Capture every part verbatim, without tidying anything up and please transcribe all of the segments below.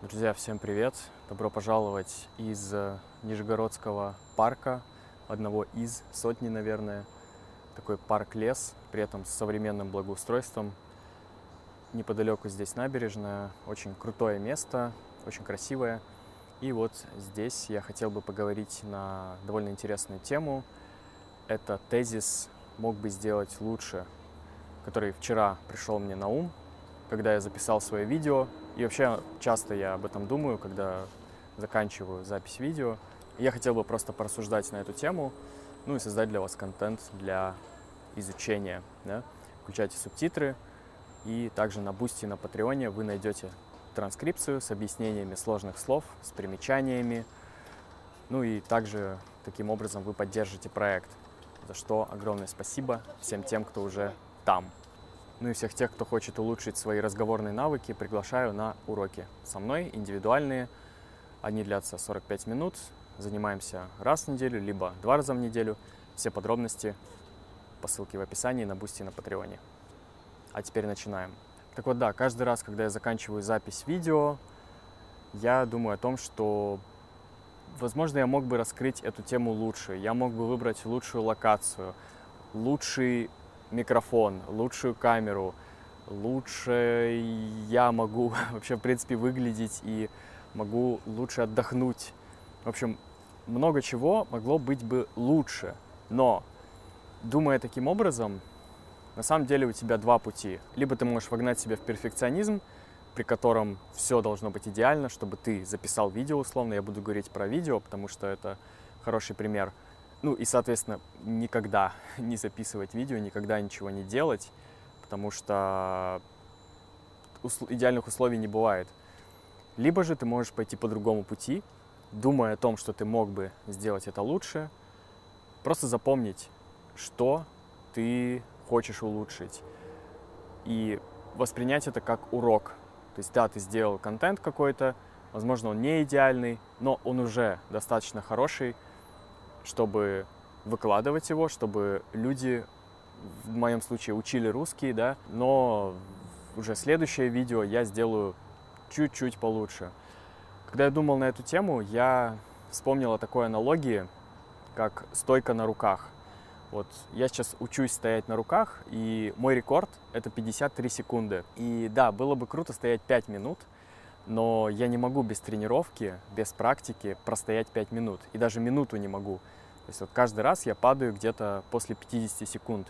Друзья, всем привет! Добро пожаловать из э, Нижегородского парка, одного из сотни, наверное. Такой парк-лес, при этом с современным благоустройством. Неподалеку здесь набережная, очень крутое место, очень красивое. И вот здесь я хотел бы поговорить на довольно интересную тему. Это тезис «Мог бы сделать лучше», который вчера пришел мне на ум, когда я записал свое видео. И вообще часто я об этом думаю, когда заканчиваю запись видео. И я хотел бы просто порассуждать на эту тему, ну и создать для вас контент для изучения. Да? Включайте субтитры, и также на Boosty, на Патреоне вы найдете транскрипцию с объяснениями сложных слов, с примечаниями. Ну и также таким образом вы поддержите проект, за что огромное спасибо всем тем, кто уже там. Ну и всех тех, кто хочет улучшить свои разговорные навыки, приглашаю на уроки со мной, индивидуальные. Они длятся сорок пять минут, занимаемся раз в неделю, либо два раза в неделю. Все подробности по ссылке в описании на Boosty, на Патреоне. А теперь начинаем. Так вот, да, каждый раз, когда я заканчиваю запись видео, я думаю о том, что, возможно, я мог бы раскрыть эту тему лучше. Я мог бы выбрать лучшую локацию, лучший микрофон, лучшую камеру, лучше я могу вообще, в принципе, выглядеть и могу лучше отдохнуть. В общем, много чего могло быть бы лучше. Но, думая таким образом, на самом деле у тебя два пути. Либо ты можешь вогнать себя в перфекционизм, при котором все должно быть идеально, чтобы ты записал видео условно. Я буду говорить про видео, потому что это хороший пример. Ну и, соответственно, никогда не записывать видео, никогда ничего не делать, потому что усл- идеальных условий не бывает. Либо же ты можешь пойти по другому пути, думая о том, что ты мог бы сделать это лучше, просто запомнить, что ты хочешь улучшить, и воспринять это как урок. То есть, да, ты сделал контент какой-то, возможно, он не идеальный, но он уже достаточно хороший, чтобы выкладывать его, чтобы люди, в моем случае, учили русский, да, но уже следующее видео я сделаю чуть-чуть получше. Когда я думал на эту тему, я вспомнил о такой аналогии, как стойка на руках. Вот я сейчас учусь стоять на руках, и мой рекорд — это пятьдесят три секунды. И да, было бы круто стоять пять минут, но я не могу без тренировки, без практики простоять пять минут. И даже минуту не могу. То есть вот каждый раз я падаю где-то после пятидесяти секунд.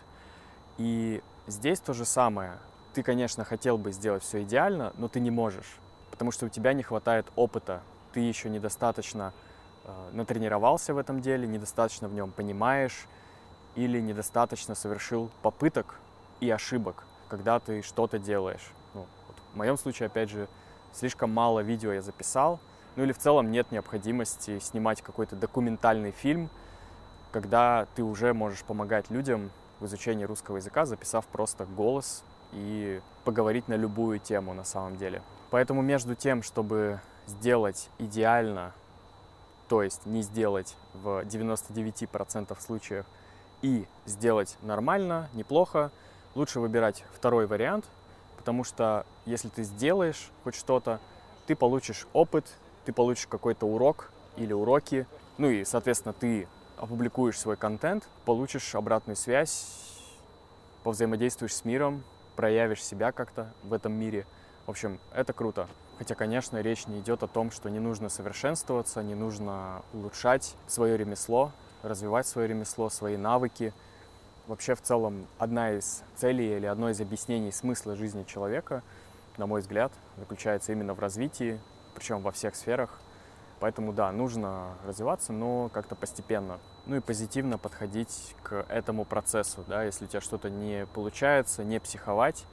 И здесь то же самое. Ты, конечно, хотел бы сделать все идеально, но ты не можешь, потому что у тебя не хватает опыта. Ты еще недостаточно э, натренировался в этом деле, недостаточно в нем понимаешь или недостаточно совершил попыток и ошибок, когда ты что-то делаешь. Ну, вот в моем случае, опять же, слишком мало видео я записал, ну или в целом нет необходимости снимать какой-то документальный фильм, когда ты уже можешь помогать людям в изучении русского языка, записав просто голос и поговорить на любую тему на самом деле. Поэтому между тем, чтобы сделать идеально, то есть не сделать в девяноста девяти процентах случаев, и сделать нормально, неплохо, лучше выбирать второй вариант, потому что если ты сделаешь хоть что-то, ты получишь опыт, ты получишь какой-то урок или уроки, ну и, соответственно, ты опубликуешь свой контент, получишь обратную связь, повзаимодействуешь с миром, проявишь себя как-то в этом мире. В общем, это круто. Хотя, конечно, речь не идет о том, что не нужно совершенствоваться, не нужно улучшать свое ремесло, развивать свое ремесло, свои навыки. Вообще, в целом, одна из целей или одно из объяснений смысла жизни человека, на мой взгляд, заключается именно в развитии, причем во всех сферах. Поэтому, да, нужно развиваться, но как-то постепенно. Ну и позитивно подходить к этому процессу, да, если у тебя что-то не получается, не психовать,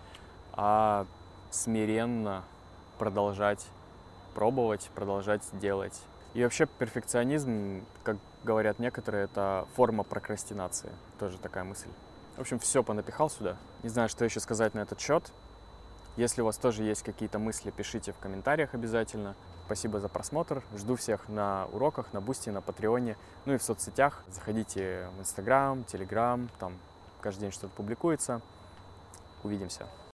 а смиренно продолжать пробовать, продолжать делать. И вообще перфекционизм, как говорят некоторые, это форма прокрастинации. Тоже такая мысль. В общем, все понапихал сюда. Не знаю, что еще сказать на этот счет. Если у вас тоже есть какие-то мысли, пишите в комментариях обязательно. Спасибо за просмотр. Жду всех на уроках, на Boosty, на Патреоне, ну и в соцсетях. Заходите в Инстаграм, Телеграм, там каждый день что-то публикуется. Увидимся.